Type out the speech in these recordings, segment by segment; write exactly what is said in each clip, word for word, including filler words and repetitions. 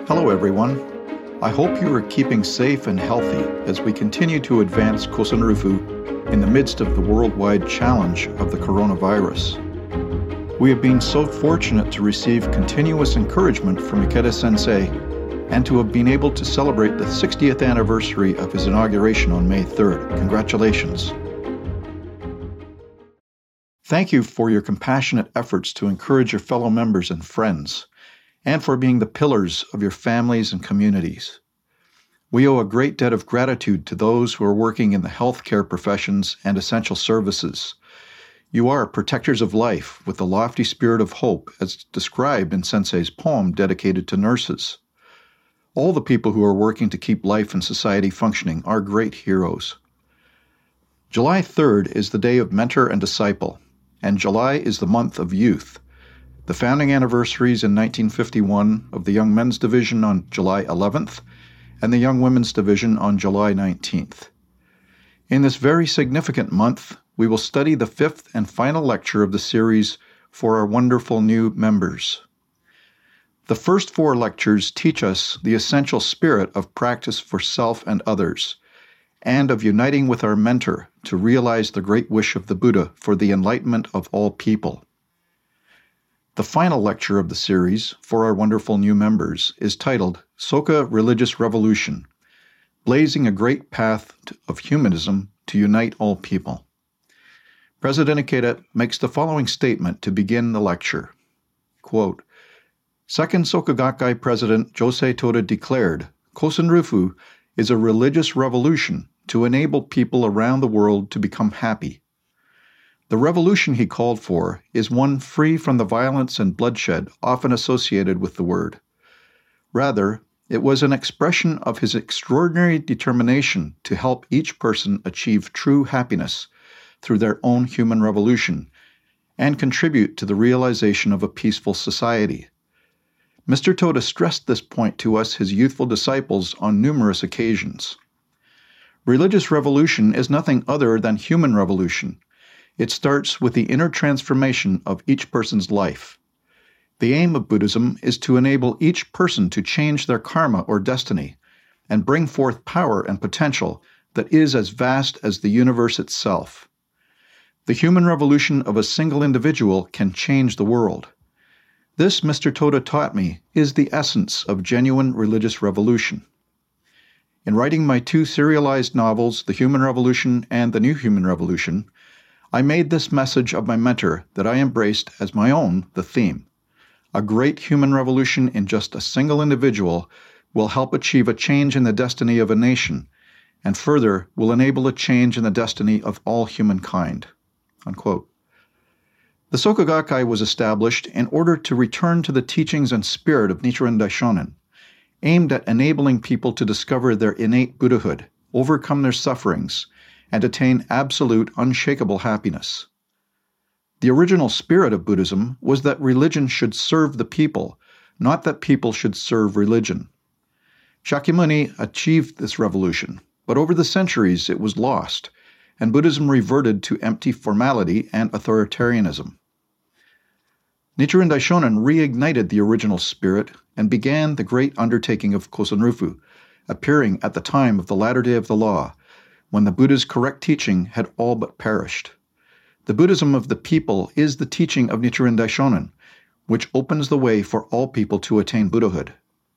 Hello, everyone. I hope you are keeping safe and healthy as we continue to advance Kosen Rufu in the midst of the worldwide challenge of the coronavirus. We have been so fortunate to receive continuous encouragement from Ikeda Sensei and to have been able to celebrate the sixtieth anniversary of his inauguration on May third. Congratulations. Thank you for your compassionate efforts to encourage your fellow members and friends, and for being the pillars of your families and communities. We owe a great debt of gratitude to those who are working in the healthcare professions and essential services. You are protectors of life with the lofty spirit of hope as described in Sensei's poem dedicated to nurses. All the people who are working to keep life and society functioning are great heroes. July third is the day of mentor and disciple, and July is the month of youth. The founding anniversaries in nineteen fifty-one of the Young Men's Division on July eleventh and the Young Women's Division on July nineteenth. In this very significant month, we will study the fifth and final lecture of the series for our wonderful new members. The first four lectures teach us the essential spirit of practice for self and others, and of uniting with our mentor to realize the great wish of the Buddha for the enlightenment of all people. The final lecture of the series for our wonderful new members is titled Soka Religious Revolution, Blazing a Great Path of Humanism to Unite All People. President Ikeda makes the following statement to begin the lecture. Quote, Second Soka Gakkai President Josei Toda declared, Kosen Rufu is a religious revolution to enable people around the world to become happy. The revolution he called for is one free from the violence and bloodshed often associated with the word. Rather, it was an expression of his extraordinary determination to help each person achieve true happiness through their own human revolution and contribute to the realization of a peaceful society. Mister Toda stressed this point to us, his youthful disciples, on numerous occasions. Religious revolution is nothing other than human revolution. It starts with the inner transformation of each person's life. The aim of Buddhism is to enable each person to change their karma or destiny and bring forth power and potential that is as vast as the universe itself. The human revolution of a single individual can change the world. This, Mister Toda taught me, is the essence of genuine religious revolution. In writing my two serialized novels, The Human Revolution and The New Human Revolution, I made this message of my mentor that I embraced as my own the theme. A great human revolution in just a single individual will help achieve a change in the destiny of a nation, and further will enable a change in the destiny of all humankind. Unquote. The Soka Gakkai was established in order to return to the teachings and spirit of Nichiren Daishonin, aimed at enabling people to discover their innate Buddhahood, overcome their sufferings, and attain absolute, unshakable happiness. The original spirit of Buddhism was that religion should serve the people, not that people should serve religion. Shakyamuni achieved this revolution, but over the centuries it was lost, and Buddhism reverted to empty formality and authoritarianism. Nichiren Daishonin reignited the original spirit and began the great undertaking of Kosen Rufu, appearing at the time of the latter day of the law, when the Buddha's correct teaching had all but perished. The Buddhism of the people is the teaching of Nichiren Daishonin, which opens the way for all people to attain Buddhahood.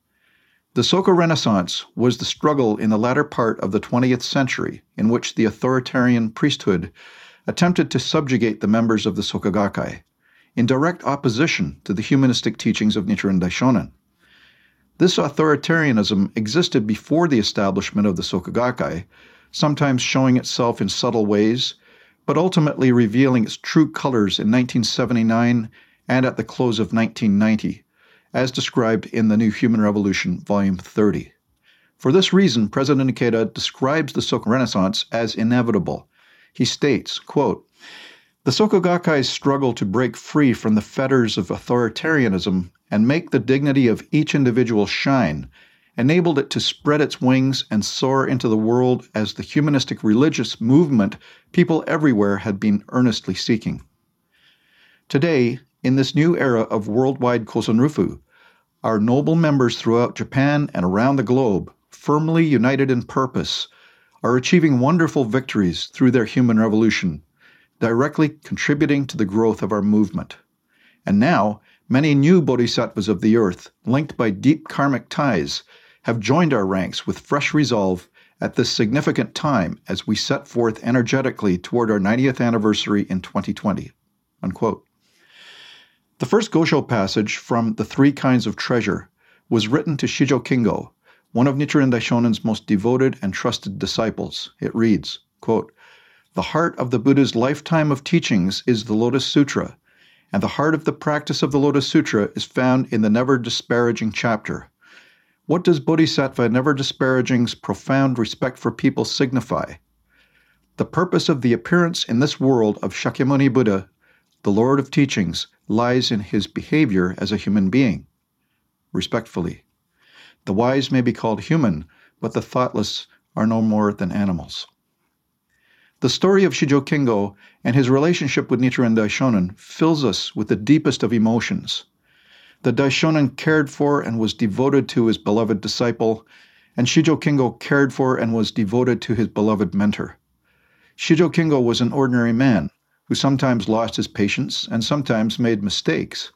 The Soka Renaissance was the struggle in the latter part of the twentieth century in which the authoritarian priesthood attempted to subjugate the members of the Soka Gakkai, in direct opposition to the humanistic teachings of Nichiren Daishonin. This authoritarianism existed before the establishment of the Soka Gakkai, sometimes showing itself in subtle ways, but ultimately revealing its true colors in nineteen seventy-nine and at the close of nineteen ninety, as described in The New Human Revolution, Volume thirty. For this reason, President Ikeda describes the Soka Renaissance as inevitable. He states, quote, The Soka Gakkai's struggle to break free from the fetters of authoritarianism and make the dignity of each individual shine enabled it to spread its wings and soar into the world as the humanistic religious movement people everywhere had been earnestly seeking. Today, in this new era of worldwide Kosen Rufu, our noble members throughout Japan and around the globe, firmly united in purpose, are achieving wonderful victories through their human revolution, directly contributing to the growth of our movement. And now, many new bodhisattvas of the earth, linked by deep karmic ties, have joined our ranks with fresh resolve at this significant time as we set forth energetically toward our ninetieth anniversary in twenty twenty. Unquote. The first Gosho passage from The Three Kinds of Treasure was written to Shijo Kingo, one of Nichiren Daishonin's most devoted and trusted disciples. It reads, quote, "The heart of the Buddha's lifetime of teachings is the Lotus Sutra, and the heart of the practice of the Lotus Sutra is found in the Never Disparaging chapter. What does Bodhisattva Never Disparaging's profound respect for people signify? The purpose of the appearance in this world of Shakyamuni Buddha, the Lord of Teachings, lies in his behavior as a human being. Respectfully, the wise may be called human, but the thoughtless are no more than animals." The story of Shijo Kingo and his relationship with Nichiren Daishonin fills us with the deepest of emotions. The Daishonin cared for and was devoted to his beloved disciple, and Shijo Kingo cared for and was devoted to his beloved mentor. Shijo Kingo was an ordinary man who sometimes lost his patience and sometimes made mistakes.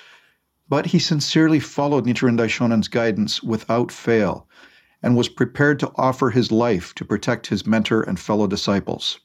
But he sincerely followed Nichiren Daishonin's guidance without fail, and was prepared to offer his life to protect his mentor and fellow disciples.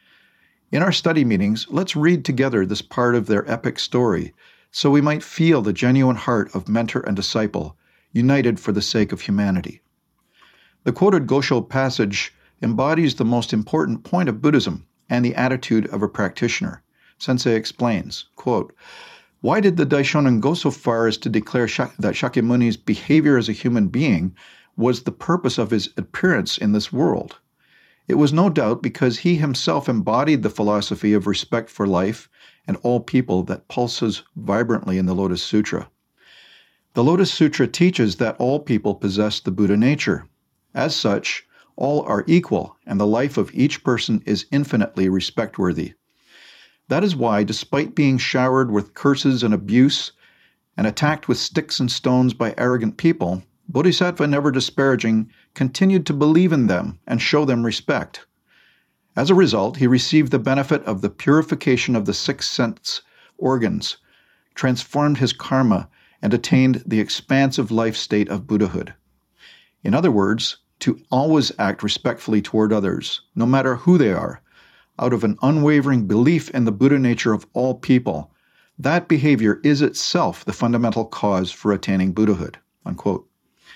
In our study meetings, let's read together this part of their epic story so we might feel the genuine heart of mentor and disciple, united for the sake of humanity. The quoted Gosho passage embodies the most important point of Buddhism and the attitude of a practitioner. Sensei explains, quote, "Why did the Daishonin go so far as to declare Shak- that Shakyamuni's behavior as a human being was the purpose of his appearance in this world? It was no doubt because he himself embodied the philosophy of respect for life and all people that pulses vibrantly in the Lotus Sutra. The Lotus Sutra teaches that all people possess the Buddha nature. As such, all are equal, and the life of each person is infinitely respect-worthy. That is why, despite being showered with curses and abuse, and attacked with sticks and stones by arrogant people, Bodhisattva Never Disparaging continued to believe in them and show them respect. As a result, he received the benefit of the purification of the six sense organs, transformed his karma, and attained the expansive life state of Buddhahood. In other words, to always act respectfully toward others, no matter who they are, out of an unwavering belief in the Buddha nature of all people. That behavior is itself the fundamental cause for attaining Buddhahood." Unquote.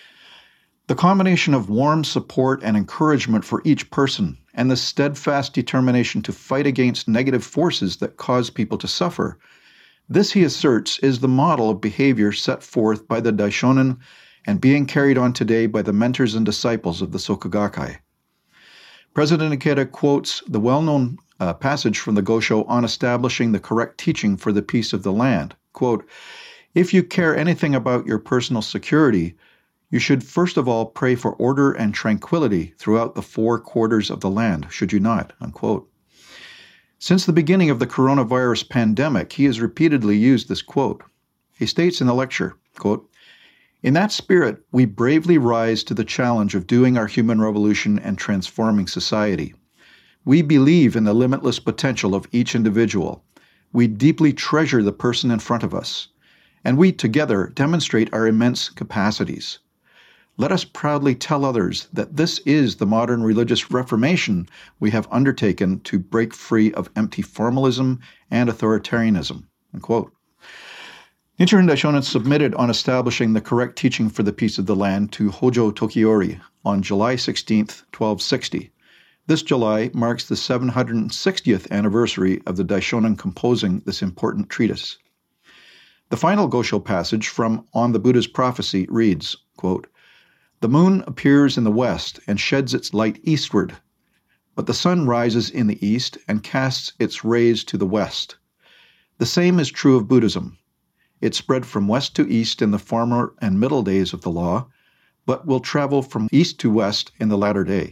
The combination of warm support and encouragement for each person and the steadfast determination to fight against negative forces that cause people to suffer, this, he asserts, is the model of behavior set forth by the Daishonin and being carried on today by the mentors and disciples of the Soka Gakkai. President Ikeda quotes the well-known uh, passage from the Gosho on establishing the correct teaching for the peace of the land. Quote, "If you care anything about your personal security, you should first of all pray for order and tranquility throughout the four quarters of the land, should you not?" Unquote. Since the beginning of the coronavirus pandemic, he has repeatedly used this quote. He states in the lecture, quote, "In that spirit, we bravely rise to the challenge of doing our human revolution and transforming society. We believe in the limitless potential of each individual. We deeply treasure the person in front of us, and we together demonstrate our immense capacities. Let us proudly tell others that this is the modern religious reformation we have undertaken to break free of empty formalism and authoritarianism." Unquote. Nichiren Daishonin submitted on establishing the correct teaching for the peace of the land to Hojo Tokiori on July sixteenth, twelve sixty. This July marks the seven hundred sixtieth anniversary of the Daishonin composing this important treatise. The final Gosho passage from On the Buddha's Prophecy reads, quote, "The moon appears in the west and sheds its light eastward, but the sun rises in the east and casts its rays to the west. The same is true of Buddhism. It spread from west to east in the former and middle days of the law, but will travel from east to west in the latter day."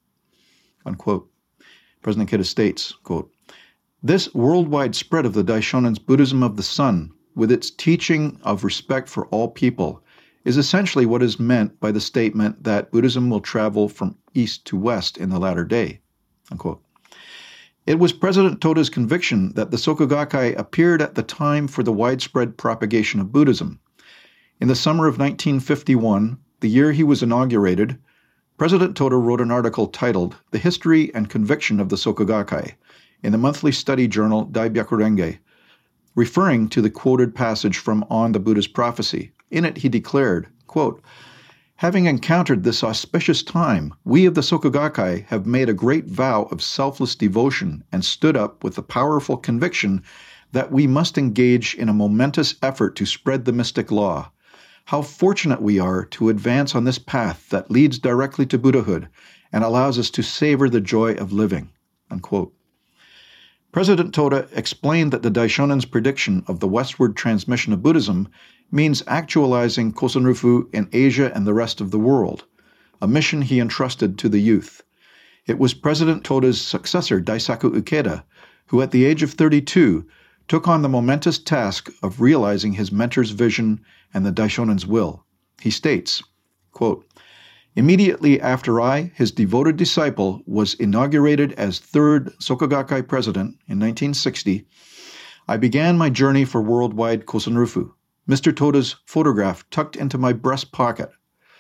Unquote. President Ikeda states, quote, "This worldwide spread of the Daishonin's Buddhism of the Sun, with its teaching of respect for all people, is essentially what is meant by the statement that Buddhism will travel from east to west in the latter day. Unquote. It was President Toda's conviction that the Soka Gakkai appeared at the time for the widespread propagation of Buddhism. In the summer of nineteen fifty-one, the year he was inaugurated, President Toda wrote an article titled The History and Conviction of the Soka Gakkai in the monthly study journal Dai Byakurenge, referring to the quoted passage from On the Buddha's Prophecy. In it he declared, quote, "Having encountered this auspicious time, we of the Soka Gakkai have made a great vow of selfless devotion and stood up with the powerful conviction that we must engage in a momentous effort to spread the mystic law. How fortunate we are to advance on this path that leads directly to Buddhahood and allows us to savor the joy of living." Unquote. President Toda explained that the Daishonen's prediction of the westward transmission of Buddhism means actualizing Kosen Rufu in Asia and the rest of the world, a mission he entrusted to the youth. It was President Toda's successor, Daisaku Ikeda, who at the age of thirty-two took on the momentous task of realizing his mentor's vision and the Daishonen's will. He states, quote, "Immediately after I, his devoted disciple, was inaugurated as third Soka Gakkai president in nineteen sixty, I began my journey for worldwide Kosen Rufu, Mister Toda's photograph tucked into my breast pocket.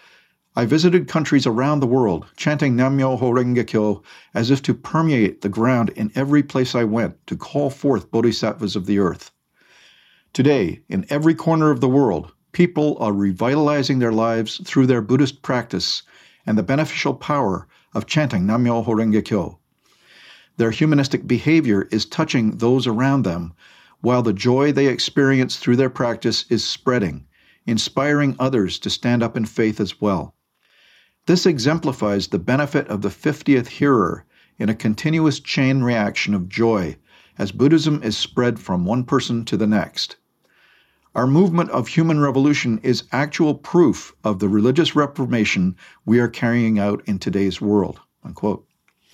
I visited countries around the world, chanting Nam-myoho Renge Kyo as if to permeate the ground in every place I went to call forth bodhisattvas of the earth. Today, in every corner of the world, people are revitalizing their lives through their Buddhist practice and the beneficial power of chanting Nam-myoho Renge Kyo. Their humanistic behavior is touching those around them, while the joy they experience through their practice is spreading, inspiring others to stand up in faith as well. This exemplifies the benefit of the fiftieth hearer in a continuous chain reaction of joy as Buddhism is spread from one person to the next. Our movement of human revolution is actual proof of the religious reformation we are carrying out in today's world." Unquote.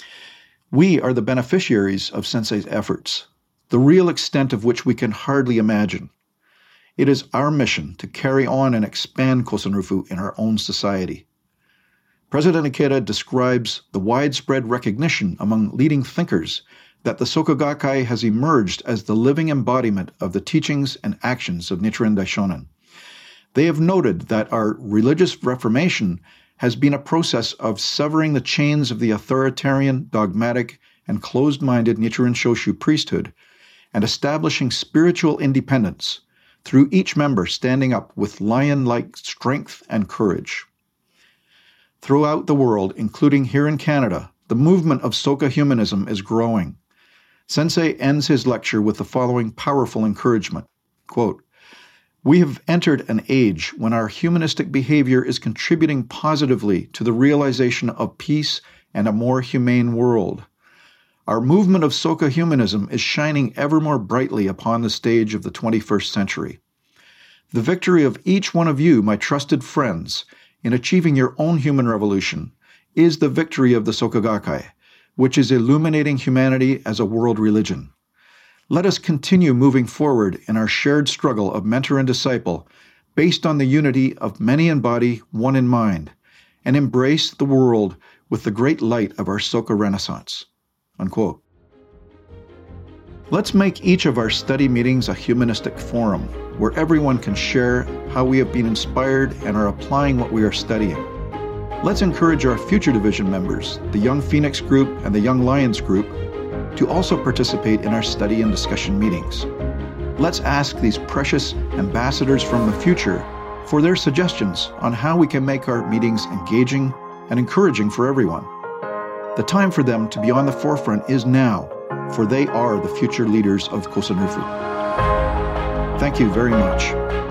We are the beneficiaries of Sensei's efforts, the real extent of which we can hardly imagine. It is our mission to carry on and expand Kosen Rufu in our own society. President Ikeda describes the widespread recognition among leading thinkers that the Soka Gakkai has emerged as the living embodiment of the teachings and actions of Nichiren Daishonin. They have noted that our religious reformation has been a process of severing the chains of the authoritarian, dogmatic, and closed-minded Nichiren Shoshu priesthood and establishing spiritual independence through each member standing up with lion-like strength and courage. Throughout the world, including here in Canada, the movement of Soka humanism is growing. Sensei ends his lecture with the following powerful encouragement, quote, "We have entered an age when our humanistic behavior is contributing positively to the realization of peace and a more humane world. Our movement of Soka humanism is shining ever more brightly upon the stage of the twenty-first century. The victory of each one of you, my trusted friends, in achieving your own human revolution is the victory of the Soka Gakkai, which is illuminating humanity as a world religion. Let us continue moving forward in our shared struggle of mentor and disciple based on the unity of many in body, one in mind, and embrace the world with the great light of our Soka Renaissance." Unquote. Let's make each of our study meetings a humanistic forum where everyone can share how we have been inspired and are applying what we are studying. Let's encourage our future division members, the Young Phoenix Group and the Young Lions Group, to also participate in our study and discussion meetings. Let's ask these precious ambassadors from the future for their suggestions on how we can make our meetings engaging and encouraging for everyone. The time for them to be on the forefront is now, for they are the future leaders of Kosen Rufu. Thank you very much.